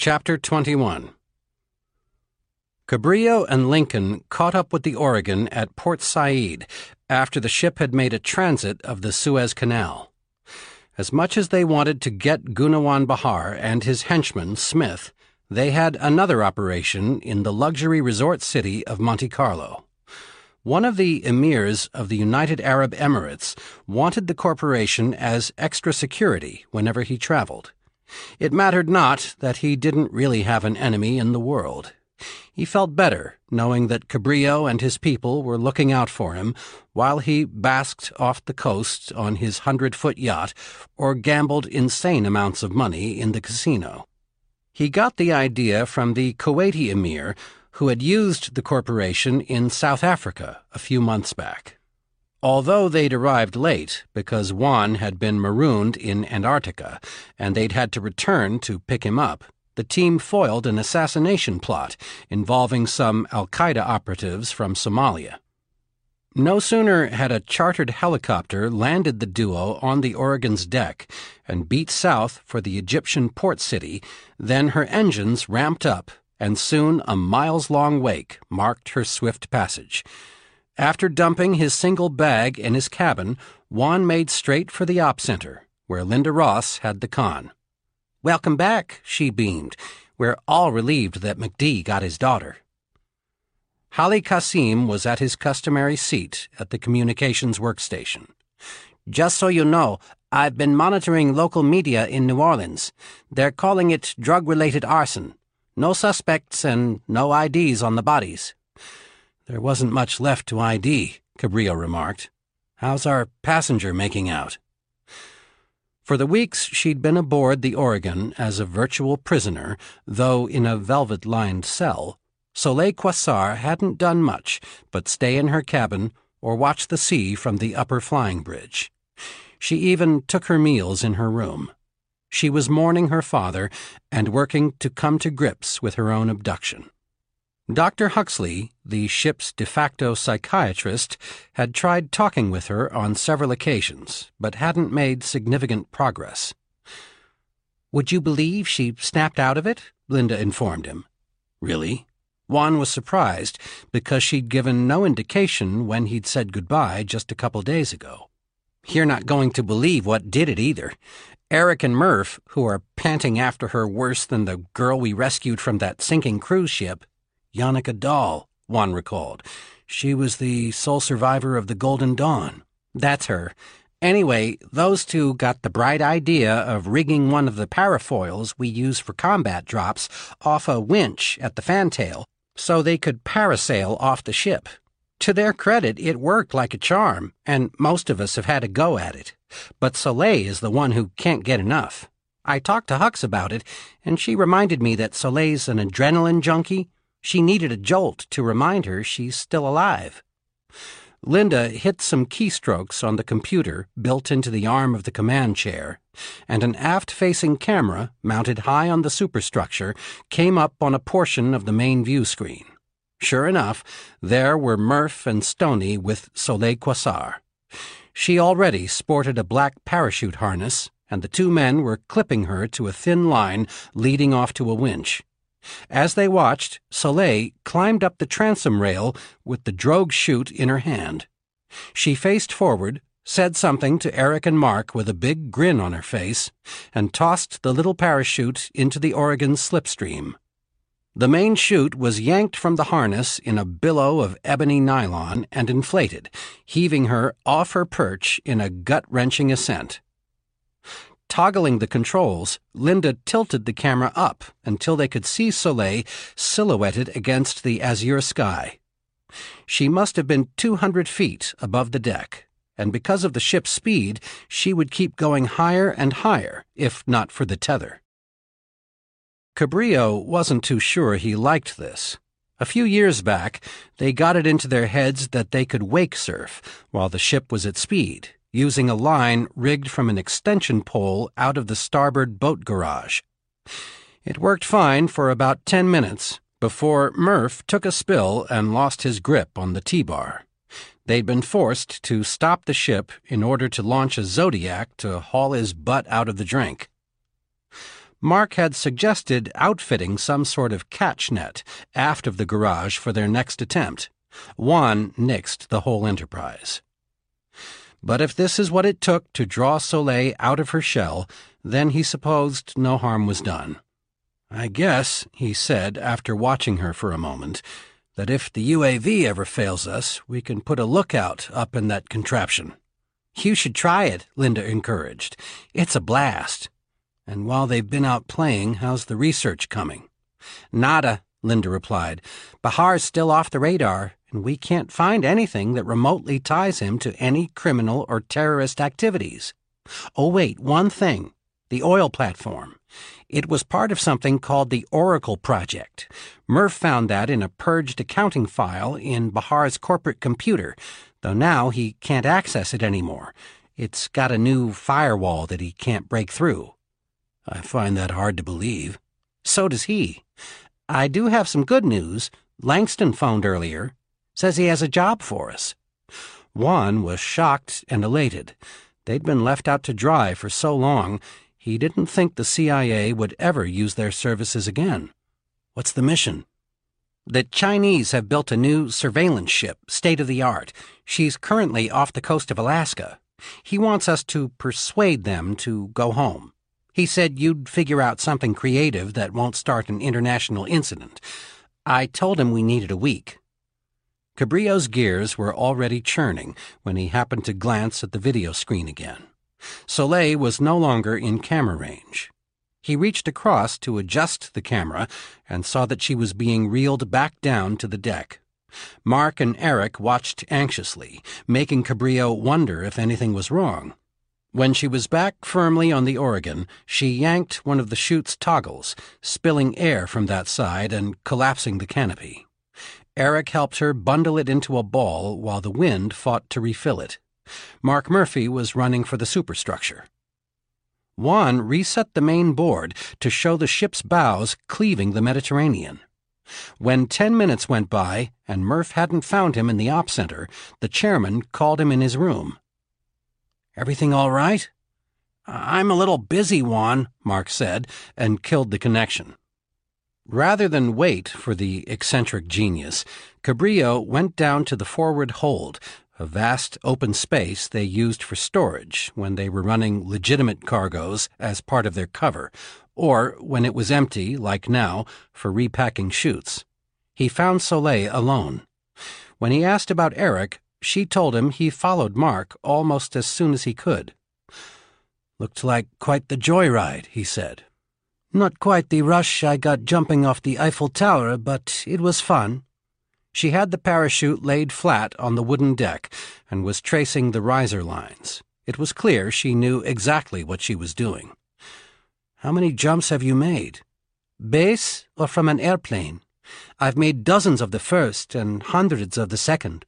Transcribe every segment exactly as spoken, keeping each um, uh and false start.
Chapter twenty-one. Cabrillo and Lincoln caught up with the Oregon at Port Said after the ship had made a transit of the Suez Canal. As much as they wanted to get Gunawan Bahar and his henchman, Smith, they had another operation in the luxury resort city of Monte Carlo. One of the emirs of the United Arab Emirates wanted the corporation as extra security whenever he traveled. It mattered not that he didn't really have an enemy in the world. He felt better knowing that Cabrillo and his people were looking out for him while he basked off the coast on his hundred-foot yacht or gambled insane amounts of money in the casino. He got the idea from the Kuwaiti emir who had used the corporation in South Africa a few months back. Although they'd arrived late because Juan had been marooned in Antarctica and they'd had to return to pick him up, the team foiled an assassination plot involving some al-Qaeda operatives from Somalia. No sooner had a chartered helicopter landed the duo on the Oregon's deck and beat south for the Egyptian port city than her engines ramped up, and soon a miles-long wake marked her swift passage. After dumping his single bag in his cabin, Juan made straight for the op center, where Linda Ross had the con. "Welcome back," she beamed. "We're all relieved that McD got his daughter." Hali Qasim was at his customary seat at the communications workstation. "Just so you know, I've been monitoring local media in New Orleans. They're calling it drug-related arson. No suspects and no I Ds on the bodies." "There wasn't much left to I D, Cabrillo remarked. "How's our passenger making out?" For the weeks she'd been aboard the Oregon as a virtual prisoner, though in a velvet-lined cell, Soleil Quasar hadn't done much but stay in her cabin or watch the sea from the upper flying bridge. She even took her meals in her room. She was mourning her father and working to come to grips with her own abduction. Doctor Huxley, the ship's de facto psychiatrist, had tried talking with her on several occasions, but hadn't made significant progress. "Would you believe she snapped out of it?" Linda informed him. "Really?" Juan was surprised, because she'd given no indication when he'd said goodbye just a couple days ago. "You're not going to believe what did it either. Eric and Murph, who are panting after her worse than the girl we rescued from that sinking cruise ship." "Yannicka Dahl," Juan recalled. "She was the sole survivor of the Golden Dawn." "That's her. Anyway, those two got the bright idea of rigging one of the parafoils we use for combat drops off a winch at the fantail so they could parasail off the ship. To their credit, it worked like a charm, and most of us have had a go at it. But Soleil is the one who can't get enough. I talked to Hux about it, and she reminded me that Soleil's an adrenaline junkie. She needed a jolt to remind her she's still alive." Linda hit some keystrokes on the computer built into the arm of the command chair, and an aft-facing camera, mounted high on the superstructure, came up on a portion of the main view screen. Sure enough, there were Murph and Stoney with Soleil Quasar. She already sported a black parachute harness, and the two men were clipping her to a thin line leading off to a winch. As they watched, Soleil climbed up the transom rail with the drogue chute in her hand. She faced forward, said something to Eric and Mark with a big grin on her face, and tossed the little parachute into the Oregon's slipstream. The main chute was yanked from the harness in a billow of ebony nylon and inflated, heaving her off her perch in a gut-wrenching ascent. Toggling the controls, Linda tilted the camera up until they could see Soleil silhouetted against the azure sky. She must have been two hundred feet above the deck, and because of the ship's speed, she would keep going higher and higher, if not for the tether. Cabrillo wasn't too sure he liked this. A few years back, they got it into their heads that they could wake surf while the ship was at speed, using a line rigged from an extension pole out of the starboard boat garage. It worked fine for about ten minutes before Murph took a spill and lost his grip on the T-bar. They'd been forced to stop the ship in order to launch a Zodiac to haul his butt out of the drink. Mark had suggested outfitting some sort of catch net aft of the garage for their next attempt. Juan nixed the whole enterprise. But if this is what it took to draw Soleil out of her shell, then he supposed no harm was done. "I guess," he said after watching her for a moment, "that if the U A V ever fails us, we can put a lookout up in that contraption." "You should try it," Linda encouraged. "It's a blast." "And while they've been out playing, how's the research coming?" "Nada," Linda replied. "Bahar's still off the radar, and we can't find anything that remotely ties him to any criminal or terrorist activities. Oh, wait, one thing. The oil platform. It was part of something called the Oracle Project. Murph found that in a purged accounting file in Bahar's corporate computer, though now he can't access it anymore. It's got a new firewall that he can't break through." "I find that hard to believe." "So does he. I do have some good news. Langston phoned earlier. Says he has a job for us." Juan was shocked and elated. They'd been left out to dry for so long, he didn't think the C I A would ever use their services again. "What's the mission?" "The Chinese have built a new surveillance ship, state-of-the-art. She's currently off the coast of Alaska. He wants us to persuade them to go home. He said you'd figure out something creative that won't start an international incident. I told him we needed a week." Cabrillo's gears were already churning when he happened to glance at the video screen again. Soleil was no longer in camera range. He reached across to adjust the camera and saw that she was being reeled back down to the deck. Mark and Eric watched anxiously, making Cabrillo wonder if anything was wrong. When she was back firmly on the Oregon, she yanked one of the chute's toggles, spilling air from that side and collapsing the canopy. Eric helped her bundle it into a ball while the wind fought to refill it. Mark Murphy was running for the superstructure. Juan reset the main board to show the ship's bows cleaving the Mediterranean. When ten minutes went by and Murph hadn't found him in the op center, the chairman called him in his room. "Everything all right?" "I'm a little busy, Juan," Mark said, and killed the connection. Rather than wait for the eccentric genius, Cabrillo went down to the forward hold, a vast open space they used for storage when they were running legitimate cargoes as part of their cover, or when it was empty, like now, for repacking chutes. He found Soleil alone. When he asked about Eric, she told him he followed Mark almost as soon as he could. "Looked like quite the joyride," he said. "Not quite the rush I got jumping off the Eiffel Tower, but it was fun." She had the parachute laid flat on the wooden deck and was tracing the riser lines. It was clear she knew exactly what she was doing. "How many jumps have you made?" "Base or from an airplane? I've made dozens of the first and hundreds of the second."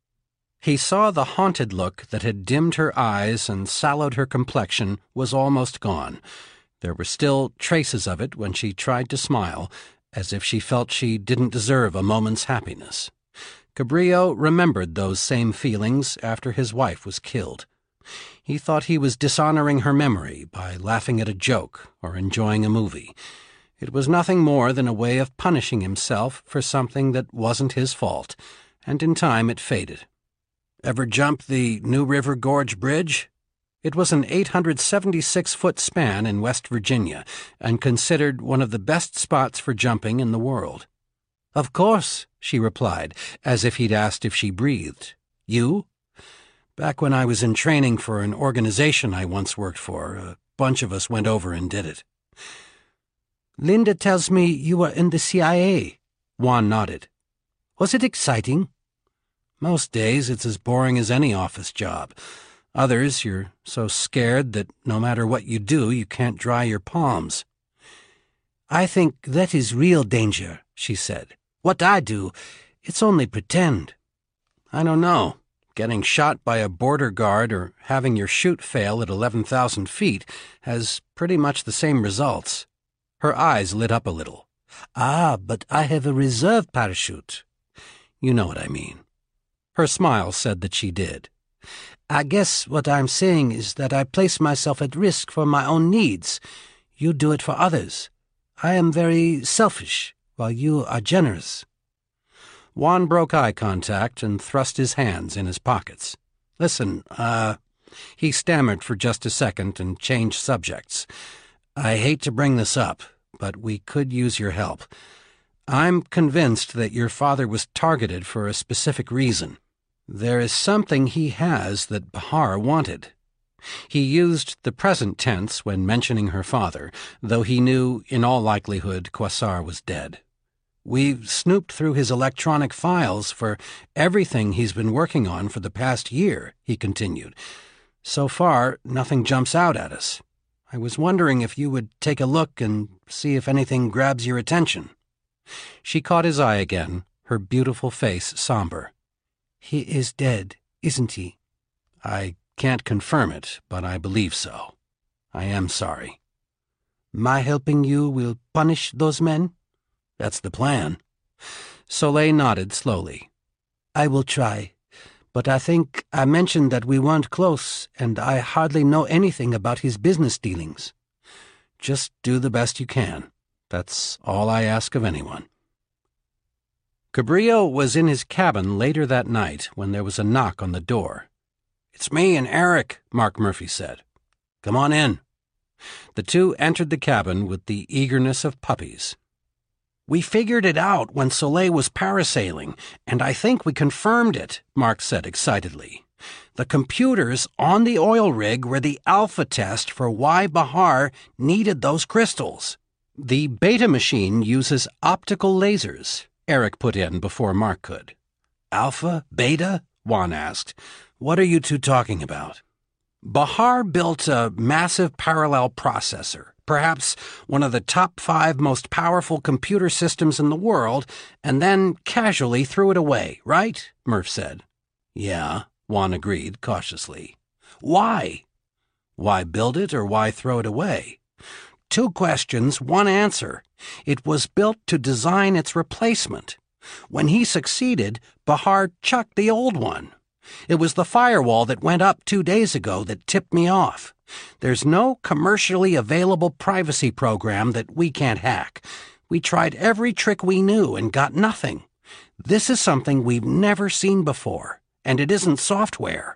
He saw the haunted look that had dimmed her eyes and sallowed her complexion was almost gone. There were still traces of it when she tried to smile, as if she felt she didn't deserve a moment's happiness. Cabrillo remembered those same feelings after his wife was killed. He thought he was dishonoring her memory by laughing at a joke or enjoying a movie. It was nothing more than a way of punishing himself for something that wasn't his fault, and in time it faded. "Ever jump the New River Gorge Bridge?" It was an eight hundred seventy-six foot span in West Virginia, and considered one of the best spots for jumping in the world. "Of course," she replied, as if he'd asked if she breathed. "You?" "Back when I was in training for an organization I once worked for, a bunch of us went over and did it." "Linda tells me you were in the C I A." Juan nodded. "Was it exciting?" "Most days it's as boring as any office job. Others, you're so scared that no matter what you do, you can't dry your palms." "I think that is real danger," she said. "What I do, it's only pretend." "I don't know. Getting shot by a border guard or having your chute fail at eleven thousand feet has pretty much the same results." Her eyes lit up a little. "Ah, but I have a reserve parachute." "You know what I mean." Her smile said that she did. "I guess what I'm saying is that I place myself at risk for my own needs. You do it for others. I am very selfish, while you are generous." Juan broke eye contact and thrust his hands in his pockets. "Listen, uh..." He stammered for just a second and changed subjects. "I hate to bring this up, but we could use your help. I'm convinced that your father was targeted for a specific reason. There is something he has that Bahar wanted." He used the present tense when mentioning her father, though he knew, in all likelihood, Quasar was dead. "We've snooped through his electronic files for everything he's been working on for the past year," he continued. "So far, nothing jumps out at us. I was wondering if you would take a look and see if anything grabs your attention." She caught his eye again, her beautiful face somber. "He is dead, isn't he?" "I can't confirm it, but I believe so. I am sorry." "My helping you will punish those men?" "That's the plan." Soleil nodded slowly. "I will try, but I think I mentioned that we weren't close, and I hardly know anything about his business dealings." "Just do the best you can. That's all I ask of anyone." Cabrillo was in his cabin later that night when there was a knock on the door. "It's me and Eric," Mark Murphy said. "Come on in." The two entered the cabin with the eagerness of puppies. "We figured it out when Soleil was parasailing, and I think we confirmed it," Mark said excitedly. "The computers on the oil rig were the alpha test for why Bahar needed those crystals." "The beta machine uses optical lasers," Eric put in before Mark could. "Alpha? Beta?" Juan asked. "What are you two talking about?" "Bahar built a massive parallel processor, perhaps one of the top five most powerful computer systems in the world, and then casually threw it away, right?" Murph said. "Yeah," Juan agreed cautiously. "Why?" "Why build it or why throw it away?" "Two questions, one answer. It was built to design its replacement. When he succeeded, Bahar chucked the old one. It was the firewall that went up two days ago that tipped me off. There's no commercially available privacy program that we can't hack. We tried every trick we knew and got nothing. This is something we've never seen before, and it isn't software."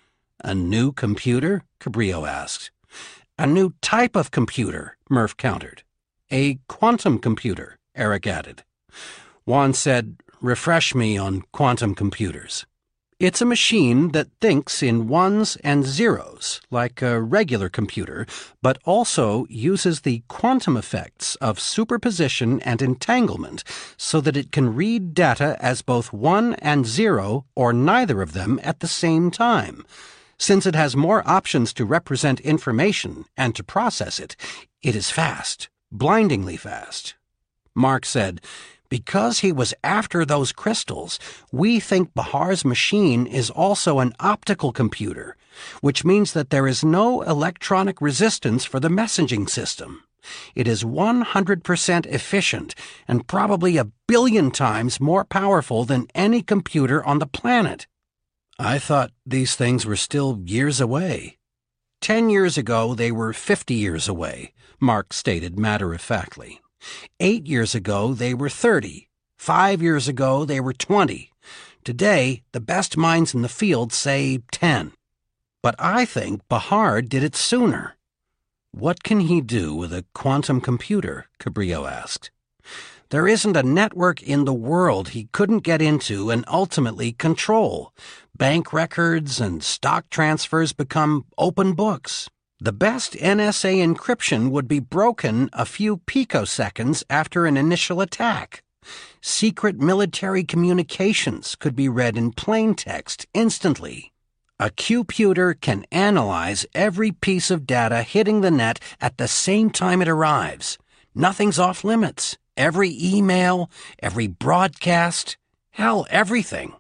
"A new computer?" Cabrillo asked. "A new type of computer," Murph countered. "A quantum computer," Eric added. Juan said, "Refresh me on quantum computers." "It's a machine that thinks in ones and zeros, like a regular computer, but also uses the quantum effects of superposition and entanglement so that it can read data as both one and zero or neither of them at the same time. Since it has more options to represent information and to process it, it is fast, blindingly fast." Mark said, "Because he was after those crystals, we think Bahar's machine is also an optical computer, which means that there is no electronic resistance for the messaging system. It is one hundred percent efficient and probably a billion times more powerful than any computer on the planet." "I thought these things were still years away." Ten years ago, they were fifty years away," Mark stated matter-of-factly. Eight years ago, they were thirty. Five years ago, they were twenty. Today, the best minds in the field say ten. But I think Bahar did it sooner." "What can he do with a quantum computer?" Cabrillo asked. "There isn't a network in the world he couldn't get into and ultimately control. Bank records and stock transfers become open books. The best N S A encryption would be broken a few picoseconds after an initial attack. Secret military communications could be read in plain text instantly. A computer can analyze every piece of data hitting the net at the same time it arrives. Nothing's off limits. Every email, every broadcast, hell, everything."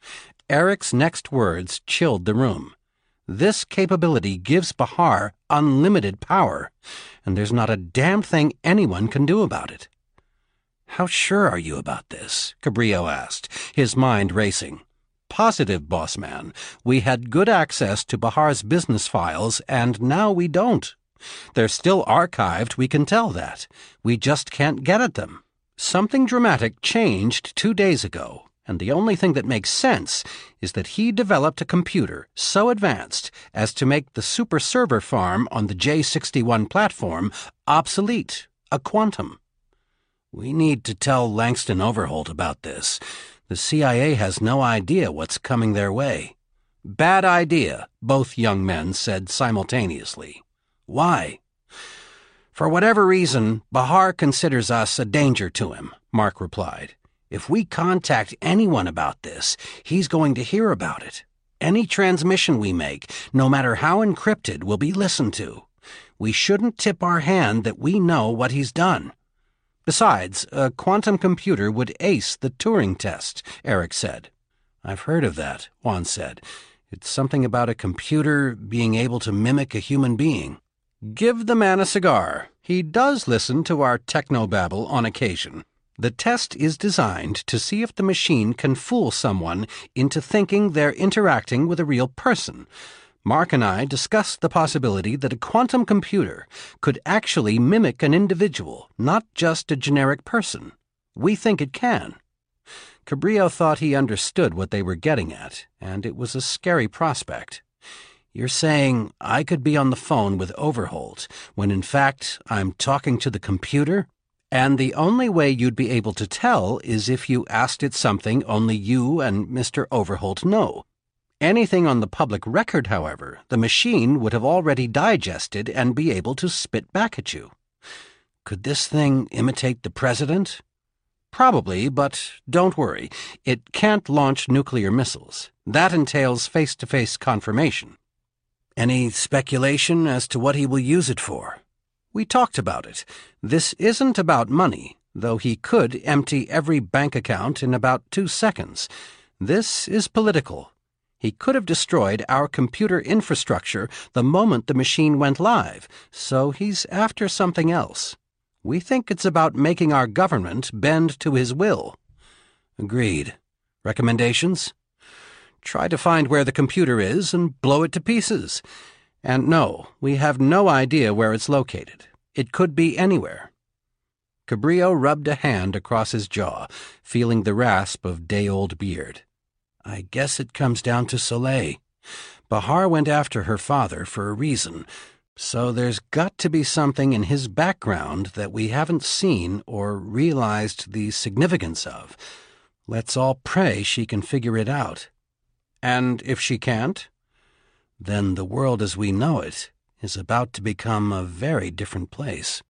Eric's next words chilled the room. This capability gives Bahar unlimited power, and there's not a damn thing anyone can do about it. "How sure are you about this?" Cabrillo asked, his mind racing. "Positive, boss man. We had good access to Bahar's business files, and now we don't. They're still archived, we can tell that. We just can't get at them. Something dramatic changed two days ago, and the only thing that makes sense is that he developed a computer so advanced as to make the super server farm on the J sixty-one platform obsolete, a quantum. We need to tell Langston Overholt about this. The C I A has no idea what's coming their way. Bad idea, both young men said simultaneously. Why? For whatever reason, Bahar considers us a danger to him, Mark replied. If we contact anyone about this, he's going to hear about it. Any transmission we make, no matter how encrypted, will be listened to. We shouldn't tip our hand that we know what he's done. Besides, a quantum computer would ace the Turing test, Eric said. I've heard of that, Juan said. It's something about a computer being able to mimic a human being. Give the man a cigar. He does listen to our technobabble on occasion. The test is designed to see if the machine can fool someone into thinking they're interacting with a real person. Mark and I discussed the possibility that a quantum computer could actually mimic an individual, not just a generic person. We think it can. Cabrillo thought he understood what they were getting at, and it was a scary prospect. You're saying I could be on the phone with Overholt, when in fact I'm talking to the computer? And the only way you'd be able to tell is if you asked it something only you and Mister Overholt know. Anything on the public record, however, the machine would have already digested and be able to spit back at you. Could this thing imitate the president? Probably, but don't worry. It can't launch nuclear missiles. That entails face-to-face confirmation. Any speculation as to what he will use it for? We talked about it. This isn't about money, though he could empty every bank account in about two seconds. This is political. He could have destroyed our computer infrastructure the moment the machine went live, so he's after something else. We think it's about making our government bend to his will. Agreed. Recommendations? Try to find where the computer is and blow it to pieces. And no, we have no idea where it's located. It could be anywhere. Cabrillo rubbed a hand across his jaw, feeling the rasp of day-old beard. I guess it comes down to Soleil. Bahar went after her father for a reason, so there's got to be something in his background that we haven't seen or realized the significance of. Let's all pray she can figure it out. And if she can't, then the world as we know it is about to become a very different place.